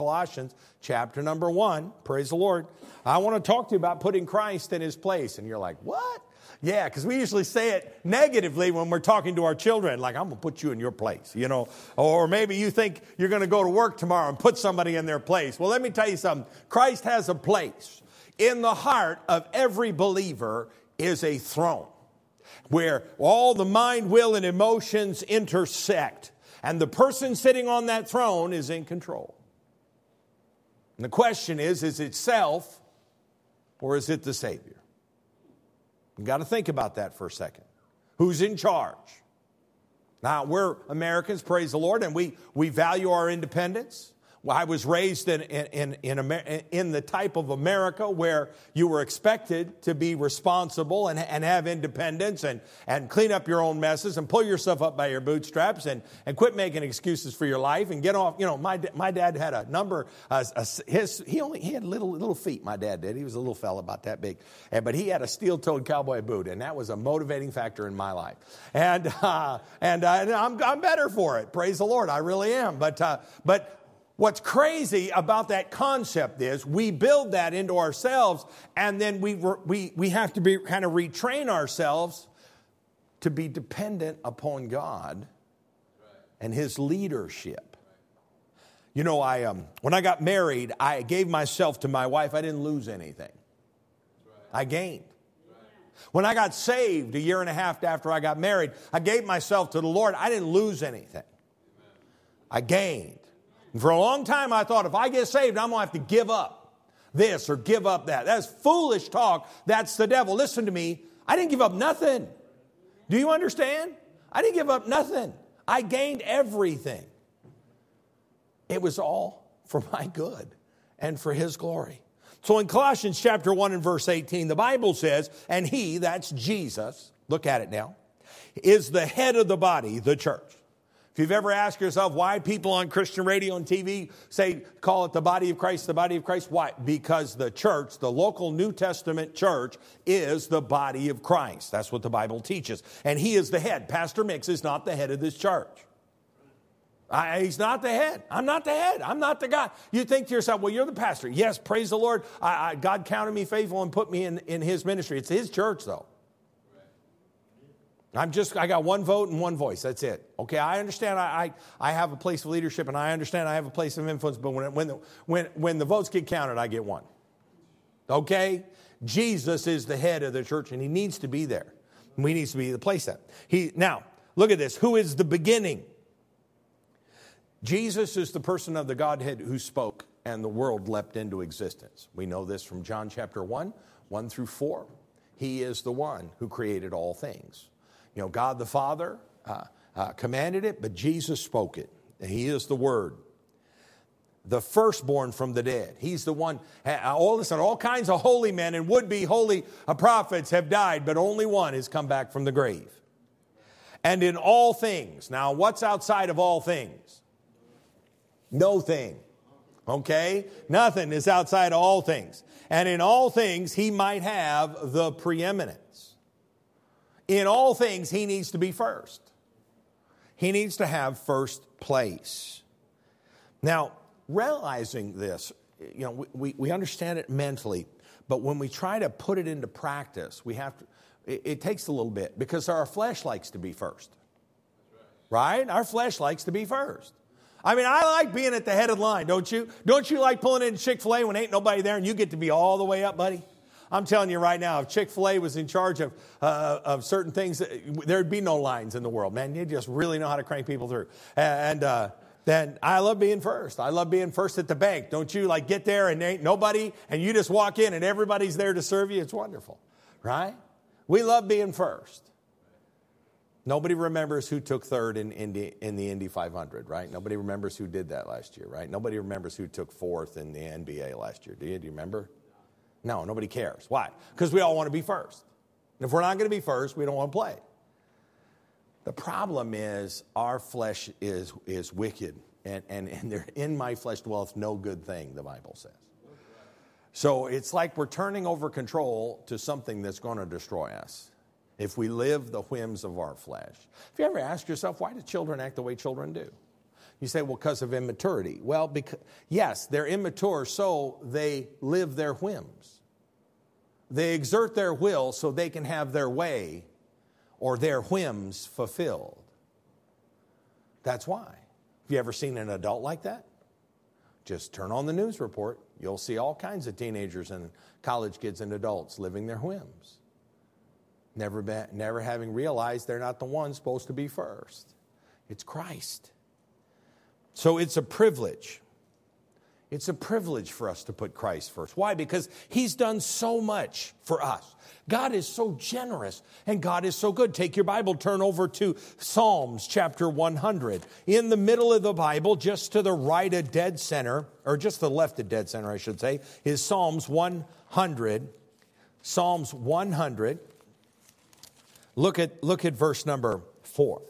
Colossians chapter number 1. Praise the Lord. I want to talk to you about putting Christ in his place. And you're like, what? Yeah, because we usually say it negatively when we're talking to our children, like, I'm going to put you in your place, you know. Or maybe you think you're going to go to work tomorrow and put somebody in their place. Well, let me tell you something. Christ has a place. In the heart of every believer is a throne where all the mind, will, and emotions intersect. And the person sitting on that throne is in control. And the question is it self or is it the Savior? You've got to think about that for a second. Who's in charge? Now, we're Americans, praise the Lord, and we value our independence. Well, I was raised in the type of America where you were expected to be responsible and have independence and clean up your own messes and pull yourself up by your bootstraps and quit making excuses for your life and get off. You know, my dad had a number. He had little feet. My dad did. He was a little fella about that big, but he had a steel-toed cowboy boot, and that was a motivating factor in my life. And I'm better for it. Praise the Lord, I really am. But what's crazy about that concept is we build that into ourselves, and then we have to be kind of retrain ourselves to be dependent upon God and his leadership. You know, when I got married, I gave myself to my wife. I didn't lose anything. I gained. When I got saved a year and a half after I got married, I gave myself to the Lord. I didn't lose anything. I gained. And for a long time, I thought, if I get saved, I'm going to have to give up this or give up that. That's foolish talk. That's the devil. Listen to me. I didn't give up nothing. Do you understand? I didn't give up nothing. I gained everything. It was all for my good and for his glory. So in Colossians chapter 1 and verse 18, the Bible says, and he, that's Jesus, look at it now, is the head of the body, the church. If you've ever asked yourself why people on Christian radio and TV call it the body of Christ, why? Because the church, the local New Testament church, is the body of Christ. That's what the Bible teaches. And he is the head. Pastor Mix is not the head of this church. He's not the head. I'm not the head. I'm not the guy. You think to yourself, well, you're the pastor. Yes, praise the Lord. God counted me faithful and put me in his ministry. It's his church, though. I got one vote and one voice. That's it. Okay, I understand I have a place of leadership, and I understand I have a place of influence, but when the votes get counted, I get one. Okay? Jesus is the head of the church, and he needs to be there. We need to be the place that. Now, look at this. Who is the beginning? Jesus is the person of the Godhead who spoke, and the world leapt into existence. We know this from John chapter 1 through 4. He is the one who created all things. You know, God the Father commanded it, but Jesus spoke it. He is the Word. The firstborn from the dead. He's the one. All kinds of holy men and would-be holy prophets have died, but only one has come back from the grave. And in all things. Now, what's outside of all things? No thing. Okay? Nothing is outside of all things. And in all things, he might have the preeminence. In all things, he needs to be first. He needs to have first place. Now, realizing this, you know, we understand it mentally, but when we try to put it into practice, we have to. It takes a little bit because our flesh likes to be first, right? Our flesh likes to be first. I mean, I like being at the head of the line, don't you? Don't you like pulling into Chick-fil-A when ain't nobody there and you get to be all the way up, buddy? I'm telling you right now, if Chick-fil-A was in charge of certain things, there'd be no lines in the world. Man, you just really know how to crank people through. And then I love being first. I love being first at the bank. Don't you like get there and there ain't nobody and you just walk in and everybody's there to serve you? It's wonderful, right? We love being first. Nobody remembers who took third in the Indy 500, right? Nobody remembers who did that last year, right? Nobody remembers who took fourth in the NBA last year. Do you remember? No, nobody cares. Why? Because we all want to be first. And if we're not going to be first, we don't want to play. The problem is our flesh is wicked. And in my flesh dwelleth no good thing, the Bible says. So it's like we're turning over control to something that's going to destroy us if we live the whims of our flesh. Have you ever asked yourself, why do children act the way children do? You say, well, because of immaturity. Well, yes, they're immature, so they live their whims. They exert their will so they can have their way or their whims fulfilled. That's why. Have you ever seen an adult like that? Just turn on the news report. You'll see all kinds of teenagers and college kids and adults living their whims. Never having realized they're not the ones supposed to be first. It's Christ. So it's a privilege. It's a privilege for us to put Christ first. Why? Because He's done so much for us. God is so generous and God is so good. Take your Bible, turn over to Psalms chapter 100. In the middle of the Bible, just to the right of dead center, or just to the left of dead center, I should say, is Psalms 100. Psalms 100. Look at verse number 4.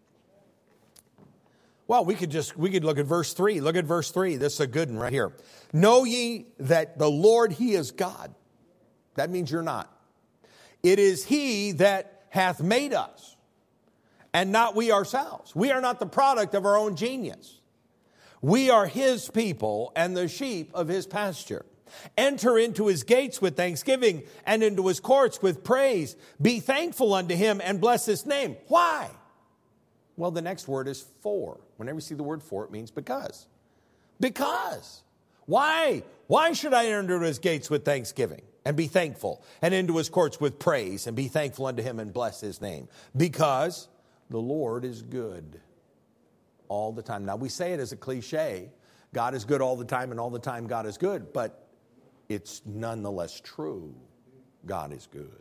Well, we could look at verse 3. Look at verse 3. This is a good one right here. Know ye that the Lord, He is God. That means you're not. It is He that hath made us, and not we ourselves. We are not the product of our own genius. We are His people and the sheep of His pasture. Enter into His gates with thanksgiving and into His courts with praise. Be thankful unto Him and bless His name. Why? Well, the next word is for. Whenever you see the word for, it means because. Because. Why? Why should I enter into His gates with thanksgiving and be thankful, and into His courts with praise and be thankful unto Him and bless His name? Because the Lord is good all the time. Now, we say it as a cliche. God is good all the time, and all the time God is good. But it's nonetheless true. God is good.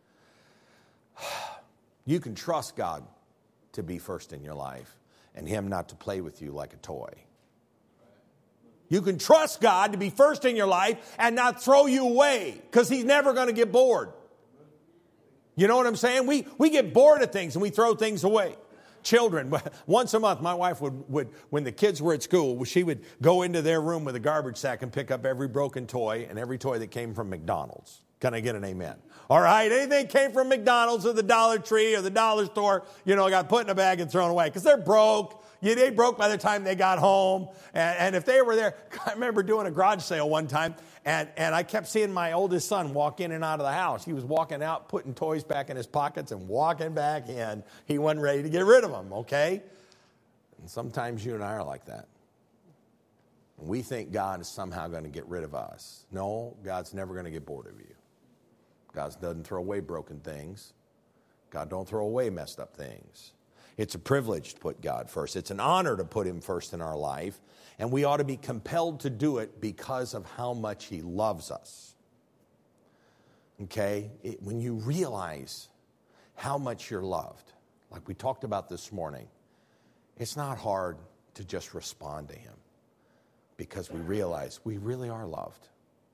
You can trust God to be first in your life and Him not to play with you like a toy. You can trust God to be first in your life and not throw you away because He's never going to get bored. You know what I'm saying? We get bored of things and we throw things away. Children, once a month, my wife would, when the kids were at school, she would go into their room with a garbage sack and pick up every broken toy and every toy that came from McDonald's. Can I get an amen? All right, anything came from McDonald's or the Dollar Tree or the dollar store, got put in a bag and thrown away because they're broke. They broke by the time they got home. And if they were there, I remember doing a garage sale one time, and I kept seeing my oldest son walk in and out of the house. He was walking out, putting toys back in his pockets and walking back in. He wasn't ready to get rid of them, okay? And sometimes you and I are like that. We think God is somehow going to get rid of us. No, God's never going to get bored of you. God doesn't throw away broken things. God don't throw away messed up things. It's a privilege to put God first. It's an honor to put Him first in our life. And we ought to be compelled to do it because of how much He loves us. Okay? When you realize how much you're loved, like we talked about this morning, it's not hard to just respond to Him because we realize we really are loved.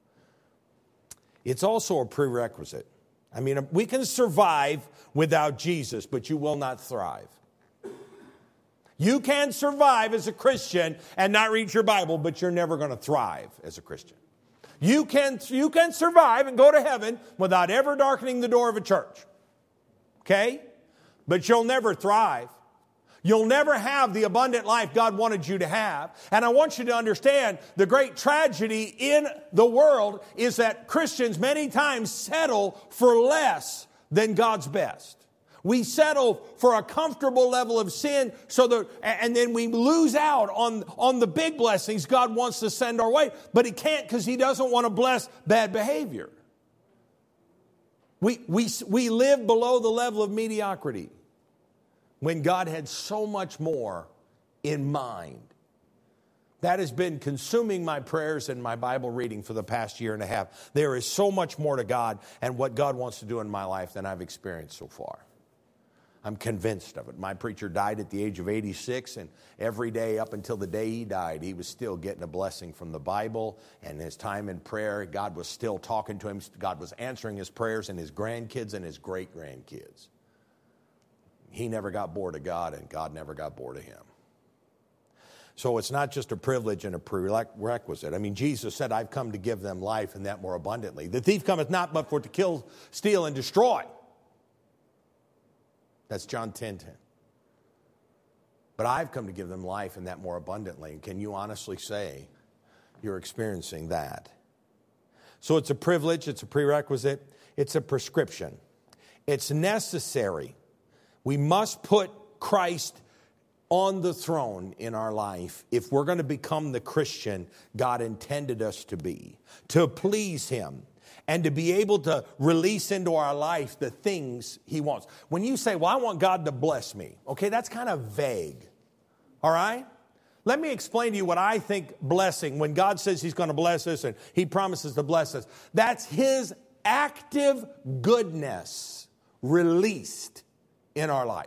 It's also a prerequisite. I mean, we can survive without Jesus, but you will not thrive. You can survive as a Christian and not read your Bible, but you're never going to thrive as a Christian. You can survive and go to heaven without ever darkening the door of a church. Okay? But you'll never thrive. You'll never have the abundant life God wanted you to have. And I want you to understand the great tragedy in the world is that Christians many times settle for less than God's best. We settle for a comfortable level of sin and then we lose out on the big blessings God wants to send our way. But He can't because He doesn't want to bless bad behavior. We live below the level of mediocrity when God had so much more in mind. That has been consuming my prayers and my Bible reading for the past year and a half. There is so much more to God and what God wants to do in my life than I've experienced so far. I'm convinced of it. My preacher died at the age of 86, and every day up until the day he died, he was still getting a blessing from the Bible and his time in prayer. God was still talking to him. God was answering his prayers and his grandkids and his great-grandkids. He never got bored of God, and God never got bored of him. So it's not just a privilege and a prerequisite. I mean, Jesus said, I've come to give them life and that more abundantly. The thief cometh not but for to kill, steal, and destroy. That's John 10:10. but I've come to give them life and that more abundantly. Can you honestly say you're experiencing that? So it's a privilege, it's a prerequisite, it's a prescription. It's necessary. We must put Christ on the throne in our life if we're going to become the Christian God intended us to be, to please Him, and to be able to release into our life the things He wants. When you say, well, I want God to bless me, okay, that's kind of vague, all right? Let me explain to you what I think blessing, when God says He's going to bless us and He promises to bless us, that's His active goodness released in our life.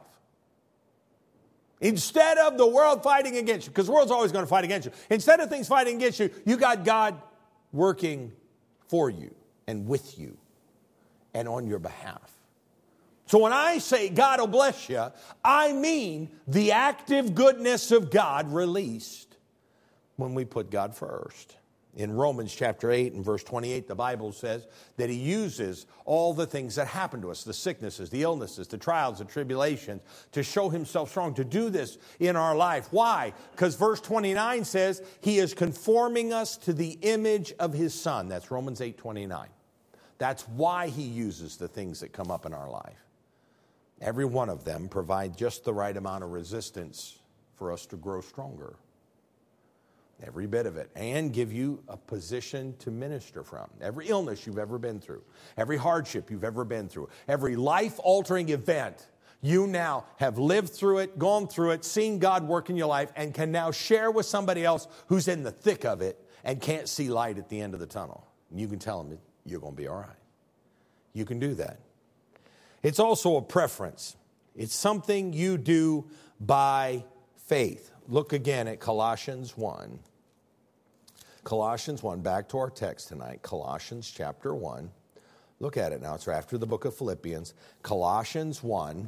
Instead of the world fighting against you, because the world's always going to fight against you. Instead of things fighting against you, you got God working for you and with you and on your behalf. So when I say God will bless you, I mean the active goodness of God released when we put God first. In Romans chapter 8 and verse 28, the Bible says that He uses all the things that happen to us, the sicknesses, the illnesses, the trials, the tribulations, to show Himself strong, to do this in our life. Why? Because verse 29 says He is conforming us to the image of His Son. That's Romans 8:29. That's why He uses the things that come up in our life. Every one of them provide just the right amount of resistance for us to grow stronger. Every bit of it. And give you a position to minister from. Every illness you've ever been through. Every hardship you've ever been through. Every life-altering event. You now have lived through it, gone through it, seen God work in your life, and can now share with somebody else who's in the thick of it and can't see light at the end of the tunnel. And you can tell them you're going to be all right. You can do that. It's also a preference. It's something you do by faith. Look again at Colossians 1. Colossians 1, back to our text tonight. Colossians chapter 1. Look at it now. It's after the book of Philippians. Colossians 1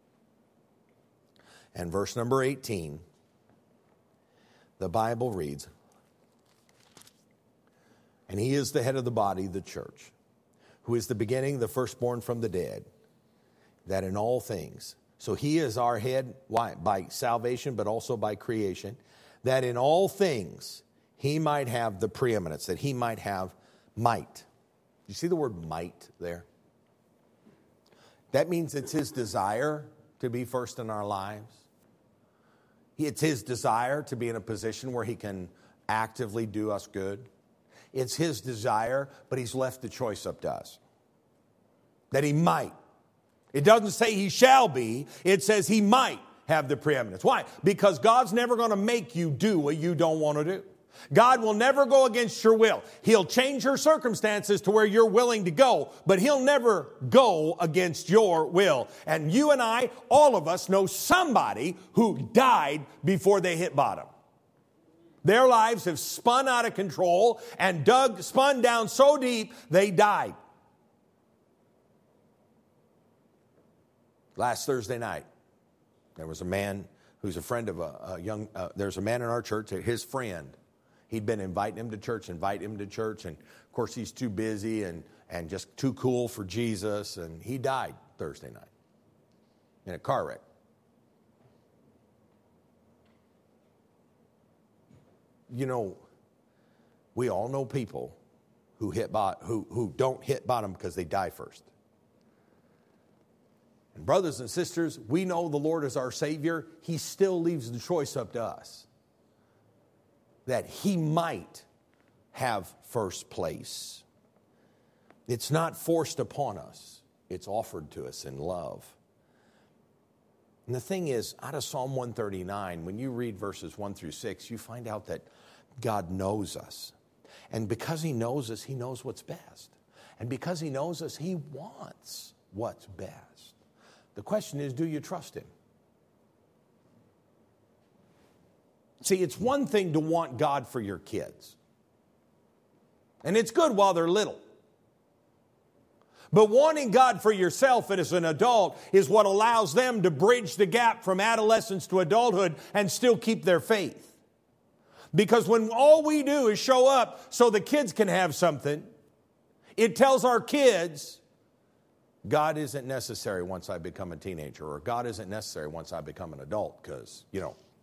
and verse number 18. The Bible reads, and He is the head of the body, the church, who is the beginning, the firstborn from the dead, that in all things. So He is our head, why? By salvation, but also by creation, that in all things He might have the preeminence, that He might have might. You see the word might there? That means it's His desire to be first in our lives. It's His desire to be in a position where He can actively do us good. It's His desire, but He's left the choice up to us. That He might. It doesn't say He shall be. It says He might have the preeminence. Why? Because God's never going to make you do what you don't want to do. God will never go against your will. He'll change your circumstances to where you're willing to go, but He'll never go against your will. And you and I, all of us, know somebody who died before they hit bottom. Their lives have spun out of control and spun down so deep they died. Last Thursday night, there was a man who's a friend of there's a man in our church, his friend. He'd been inviting him to church, and of course he's too busy and just too cool for Jesus, and he died Thursday night in a car wreck. You know, we all know people who don't hit bottom because they die first. And brothers and sisters, we know the Lord is our Savior. He still leaves the choice up to us. That He might have first place. It's not forced upon us. It's offered to us in love. And the thing is, out of Psalm 139, when you read verses 1 through 6, you find out that God knows us. And because He knows us, He knows what's best. And because He knows us, He wants what's best. The question is, do you trust Him? See, it's one thing to want God for your kids. And it's good while they're little. But wanting God for yourself as an adult is what allows them to bridge the gap from adolescence to adulthood and still keep their faith. Because when all we do is show up so the kids can have something, it tells our kids, God isn't necessary once I become a teenager, or God isn't necessary once I become an adult because,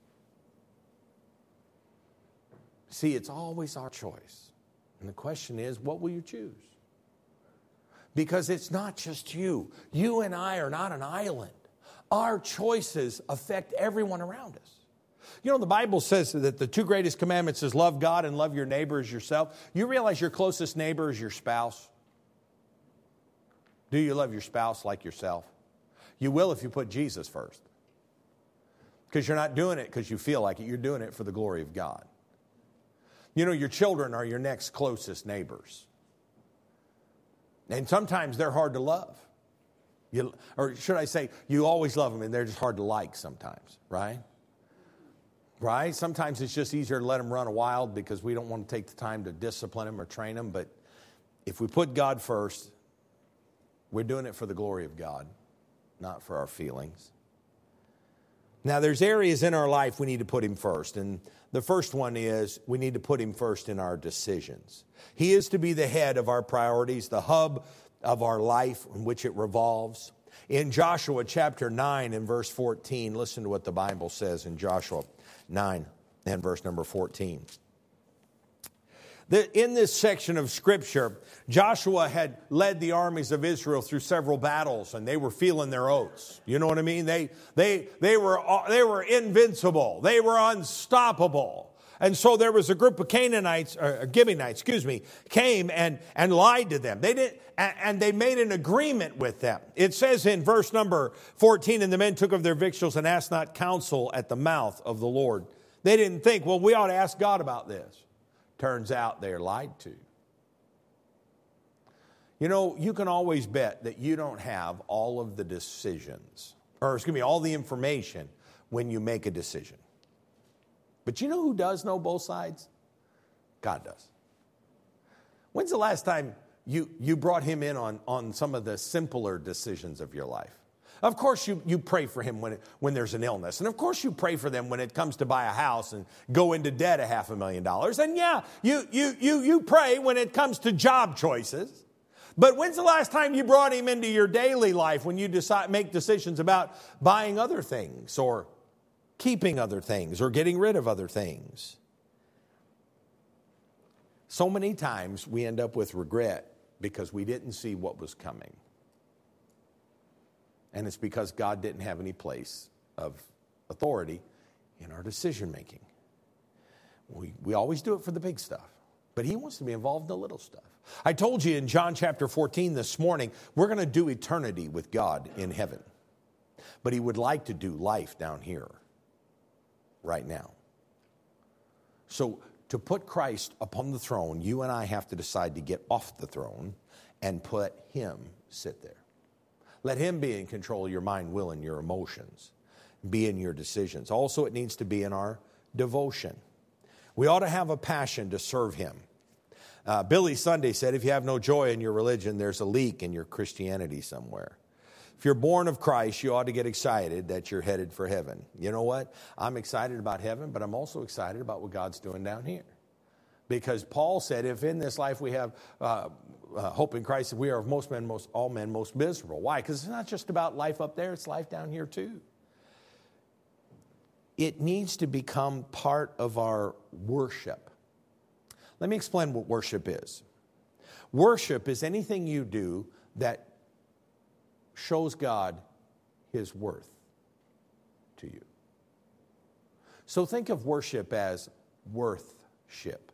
See, it's always our choice. And the question is, what will you choose? Because it's not just you. You and I are not an island. Our choices affect everyone around us. You know, the Bible says that the two greatest commandments is love God and love your neighbor as yourself. You realize your closest neighbor is your spouse? Do you love your spouse like yourself? You will if you put Jesus first. Because you're not doing it because you feel like it. You're doing it for the glory of God. You know, your children are your next closest neighbors. And sometimes they're hard to love. Or should I say, you always love them and they're just hard to like sometimes, right? Right? Sometimes it's just easier to let them run wild because we don't want to take the time to discipline them or train them. But if we put God first, we're doing it for the glory of God, not for our feelings. Now, there's areas in our life we need to put Him first. And the first one is we need to put Him first in our decisions. He is to be the head of our priorities, the hub of our life in which it revolves. In Joshua chapter 9 and verse 14, listen to what the Bible says in Joshua 9 and verse number 14. In this section of Scripture, Joshua had led the armies of Israel through several battles, and they were feeling their oats. You know what I mean? They were invincible. They were unstoppable. And so there was a group of Gibeonites, came and lied to them. They made an agreement with them. It says in verse number 14, and the men took of their victuals and asked not counsel at the mouth of the Lord. They didn't think, well, we ought to ask God about this. Turns out they're lied to. You know, you can always bet that you don't have all of the decisions, all the information when you make a decision. But you know who does know both sides? God does. When's the last time you brought Him in on some of the simpler decisions of your life? Of course, you pray for him when there's an illness. And of course, you pray for them when it comes to buy a house and go into debt of $500,000. And yeah, you pray when it comes to job choices. But when's the last time you brought Him into your daily life when you make decisions about buying other things or keeping other things or getting rid of other things? So many times we end up with regret because we didn't see what was coming. And it's because God didn't have any place of authority in our decision making. We always do it for the big stuff, but He wants to be involved in the little stuff. I told you in John chapter 14 this morning, we're going to do eternity with God in heaven. But He would like to do life down here, right now. So to put Christ upon the throne, you and I have to decide to get off the throne and put Him sit there. Let Him be in control of your mind, will, and your emotions. Be in your decisions. Also, it needs to be in our devotion. We ought to have a passion to serve Him. Billy Sunday said, if you have no joy in your religion, there's a leak in your Christianity somewhere. If you're born of Christ, you ought to get excited that you're headed for heaven. You know what? I'm excited about heaven, but I'm also excited about what God's doing down here. Because Paul said, if in this life we have hope in Christ, we are of all men most miserable. Why? Because it's not just about life up there, it's life down here too. It needs to become part of our worship. Let me explain what worship is. Worship is anything you do that shows God His worth to you. So think of worship as worthship.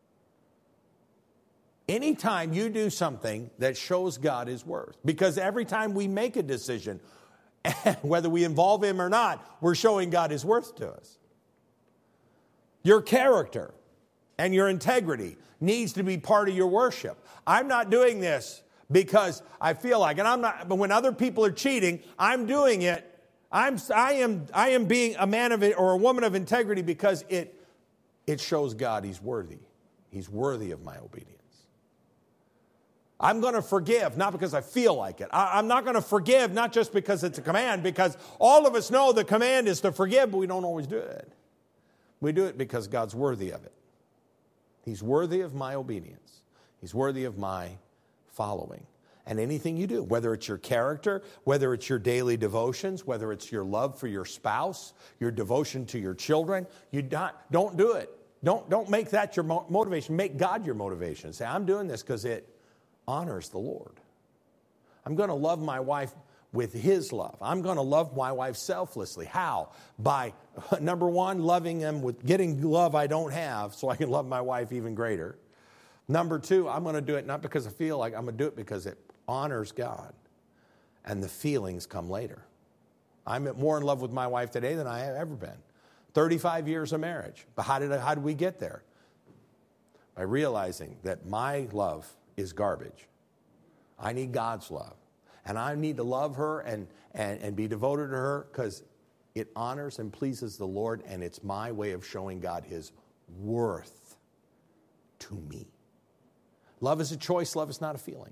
Anytime you do something that shows God His worth, because every time we make a decision, whether we involve Him or not, we're showing God His worth to us. Your character and your integrity needs to be part of your worship. I'm not doing this because I feel like, but when other people are cheating, I'm doing it. I am being a man of it or a woman of integrity because it shows God He's worthy. He's worthy of my obedience. I'm going to forgive, not because I feel like it. I'm not going to forgive, not just because it's a command, because all of us know the command is to forgive, but we don't always do it. We do it because God's worthy of it. He's worthy of my obedience. He's worthy of my following. And anything you do, whether it's your character, whether it's your daily devotions, whether it's your love for your spouse, your devotion to your children, don't do it Don't make that your motivation. Make God your motivation. Say, I'm doing this because it honors the Lord. I'm going to love my wife with His love. I'm going to love my wife selflessly. How? By, number one, loving them with getting love I don't have so I can love my wife even greater. Number two, I'm going to do it not because I feel like, I'm going to do it because it honors God. And the feelings come later. I'm more in love with my wife today than I have ever been. 35 years of marriage. But how did we get there? By realizing that my love is garbage. I need God's love. And I need to love her and be devoted to her because it honors and pleases the Lord, and it's my way of showing God His worth to me. Love is a choice. Love is not a feeling.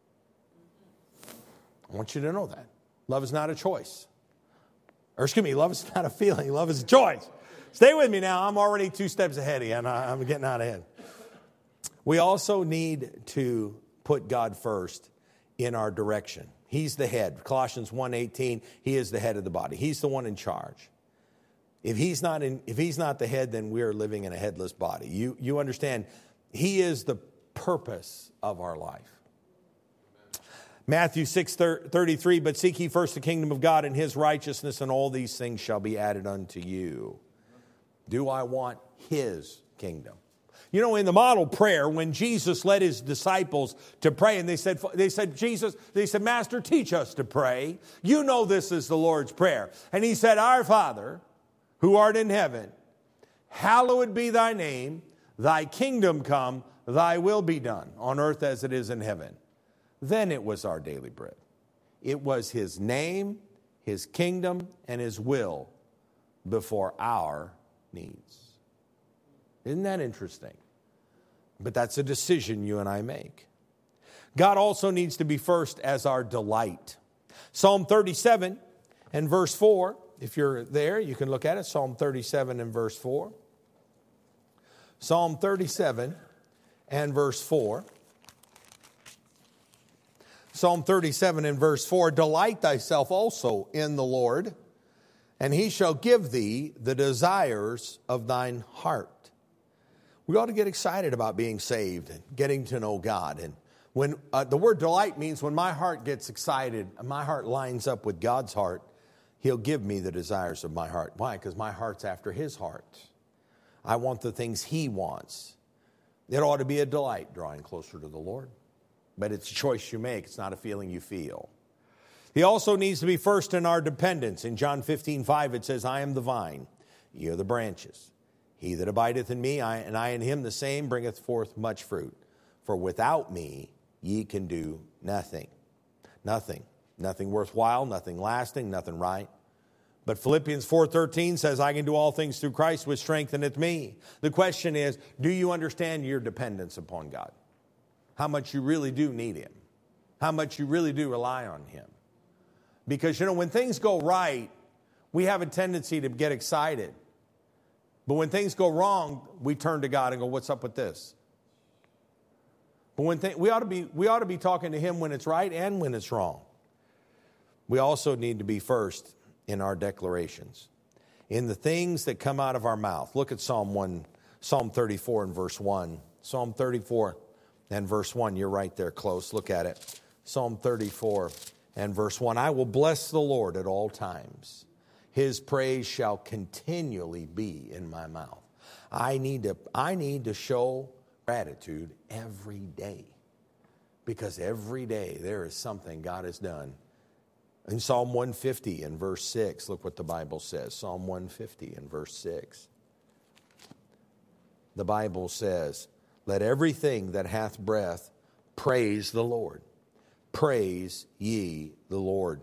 I want you to know that. Love is not a choice. Or excuse me, love is not a feeling. Love is a choice. Stay with me now. I'm already 2 steps ahead of you, and I'm getting out ahead. We also need to put God first in our direction. He's the head. Colossians 1:18, He is the head of the body. He's the one in charge. If He's not the head, then we are living in a headless body. You understand, He is the purpose of our life. Matthew 6:33, but seek ye first the kingdom of God and His righteousness, and all these things shall be added unto you. Do I want His kingdom? You know, in the model prayer, when Jesus led His disciples to pray, and they said, Master, teach us to pray. You know this is the Lord's Prayer. And He said, Our Father, who art in heaven, hallowed be thy name, thy kingdom come, thy will be done, on earth as it is in heaven. Then it was our daily bread. It was His name, His kingdom, and His will before our needs. Isn't that interesting? But that's a decision you and I make. God also needs to be first as our delight. Psalm 37 and verse 4, if you're there, you can look at it. Psalm 37 and verse 4. Psalm 37 and verse 4. Psalm 37 and verse 4, delight thyself also in the Lord, and He shall give thee the desires of thine heart. We ought to get excited about being saved and getting to know God. And when the word delight means when my heart gets excited, my heart lines up with God's heart, He'll give me the desires of my heart. Why? Because my heart's after His heart. I want the things He wants. It ought to be a delight drawing closer to the Lord. But it's a choice you make. It's not a feeling you feel. He also needs to be first in our dependence. In John 15:5, it says, I am the vine, ye are the branches. He that abideth in me, and I in him, the same bringeth forth much fruit. For without me ye can do nothing. Nothing. Nothing worthwhile, nothing lasting, nothing right. But Philippians 4:13 says, I can do all things through Christ which strengtheneth me. The question is, do you understand your dependence upon God? How much you really do need Him. How much you really do rely on Him. Because, when things go right, we have a tendency to get excited. But when things go wrong, we turn to God and go, what's up with this? But we ought to be talking to Him when it's right and when it's wrong. We also need to be first in our declarations, in the things that come out of our mouth. Look at Psalm 34 and verse 1. Psalm 34 and verse 1. You're right there close. Look at it. Psalm 34 and verse 1. I will bless the Lord at all times. His praise shall continually be in my mouth. I need to show gratitude every day. Because every day there is something God has done. In Psalm 150 and verse 6, look what the Bible says. Psalm 150 and verse 6. The Bible says, let everything that hath breath praise the Lord. Praise ye the Lord.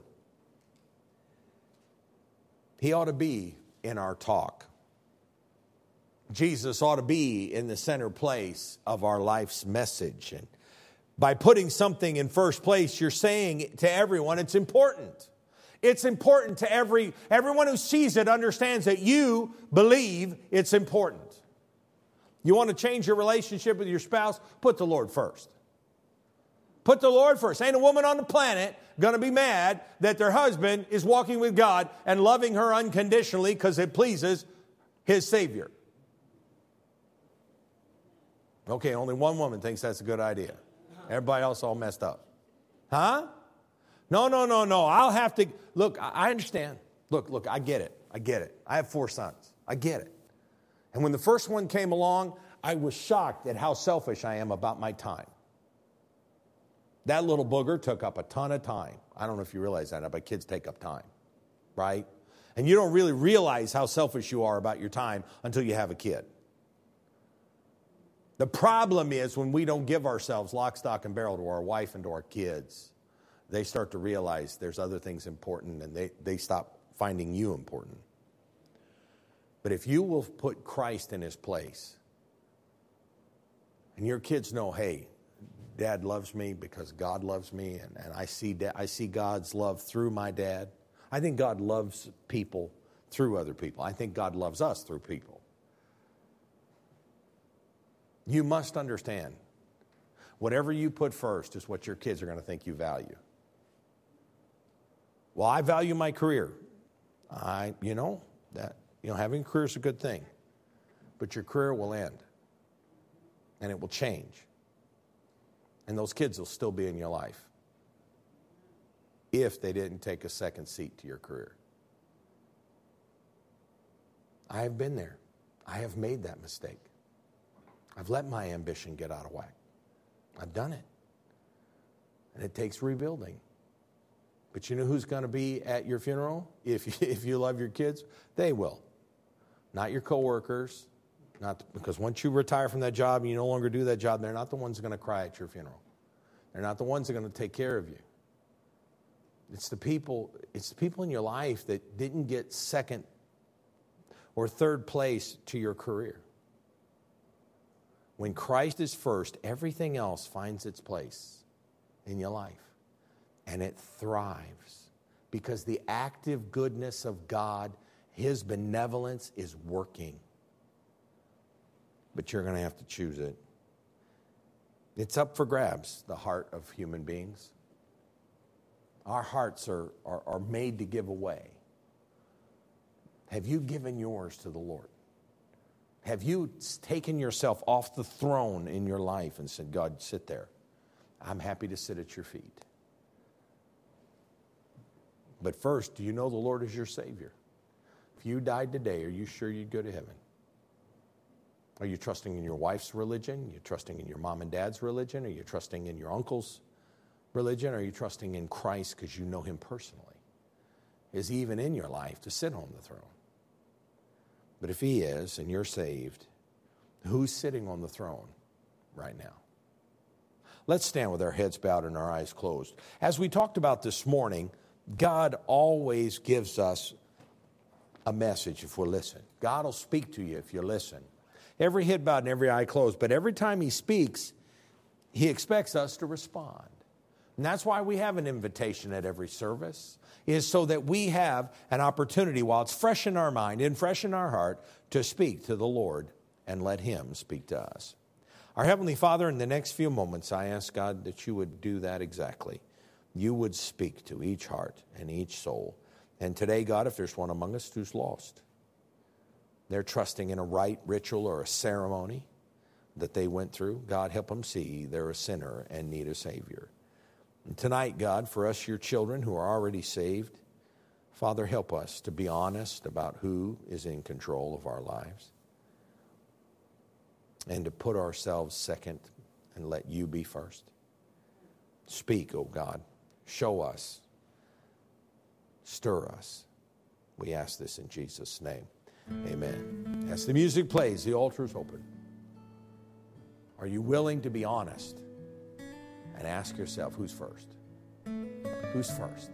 He ought to be in our talk. Jesus ought to be in the center place of our life's message. And by putting something in first place, you're saying to everyone, it's important. It's important to everyone who sees it understands that you believe it's important. You want to change your relationship with your spouse? Put the Lord first. Put the Lord first. Ain't a woman on the planet going to be mad that their husband is walking with God and loving her unconditionally because it pleases his Savior. Okay, only one woman thinks that's a good idea. Everybody else all messed up. Huh? No. I'll have to, look, I understand. Look, I get it. I have 4 sons. I get it. And when the first one came along, I was shocked at how selfish I am about my time. That little booger took up a ton of time. I don't know if you realize that, but kids take up time, right? And you don't really realize how selfish you are about your time until you have a kid. The problem is when we don't give ourselves lock, stock, and barrel to our wife and to our kids, they start to realize there's other things important, and they stop finding you important. But if you will put Christ in his place, and your kids know, hey, Dad loves me because God loves me, and I see God's love through my dad. I think God loves people through other people. I think God loves us through people. You must understand, whatever you put first is what your kids are going to think you value. Well, I value my career. Having a career is a good thing, but your career will end, and it will change, and those kids will still be in your life if they didn't take a second seat to your career. I have been there. I have made that mistake. I've let my ambition get out of whack. I've done it. And it takes rebuilding. But you know who's going to be at your funeral? If you love your kids, they will. Not your coworkers. Because once you retire from that job and you no longer do that job, they're not the ones going to cry at your funeral. They're not the ones that are going to take care of you. It's the people in your life that didn't get second or third place to your career. When Christ is first, everything else finds its place in your life. And it thrives. Because the active goodness of God, his benevolence is working. But you're going to have to choose it. It's up for grabs, the heart of human beings. Our hearts are made to give away. Have you given yours to the Lord? Have you taken yourself off the throne in your life and said, God, sit there. I'm happy to sit at your feet. But first, do you know the Lord is your Savior? If you died today, are you sure you'd go to heaven? Are you trusting in your wife's religion? Are you trusting in your mom and dad's religion? Are you trusting in your uncle's religion? Are you trusting in Christ because you know him personally? Is he even in your life to sit on the throne? But if he is, and you're saved, who's sitting on the throne right now? Let's stand with our heads bowed and our eyes closed. As we talked about this morning, God always gives us a message if we'll listen. God will speak to you if you listen. Every head bowed and every eye closed. But every time he speaks, he expects us to respond. And that's why we have an invitation at every service, is so that we have an opportunity while it's fresh in our mind and fresh in our heart to speak to the Lord and let him speak to us. Our Heavenly Father, in the next few moments, I ask God that you would do that exactly. You would speak to each heart and each soul. And today, God, if there's one among us who's lost, they're trusting in a rite, ritual, or a ceremony that they went through, God, help them see they're a sinner and need a Savior. And tonight, God, for us, your children who are already saved, Father, help us to be honest about who is in control of our lives and to put ourselves second and let you be first. Speak, oh God. Show us. Stir us. We ask this in Jesus' name. Amen. As the music plays, the altar is open. Are you willing to be honest and ask yourself, who's first? Who's first?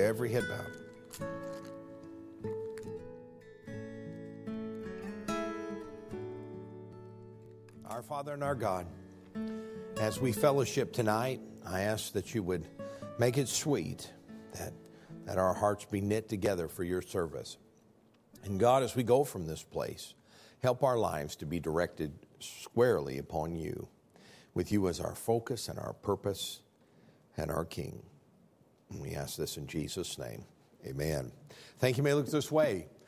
every head bowed. Our Father and our God, as we fellowship tonight, I ask that you would make it sweet, that our hearts be knit together for your service. And God, as we go from this place, help our lives to be directed squarely upon you, with you as our focus and our purpose and our King. And we ask this in Jesus' name. Amen. Thank you. May look this way.